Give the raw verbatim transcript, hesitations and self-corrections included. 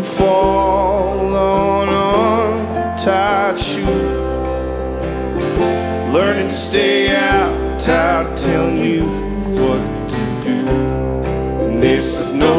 fall on untied shoes, learning to stay out, tired of telling you what to do. And this is no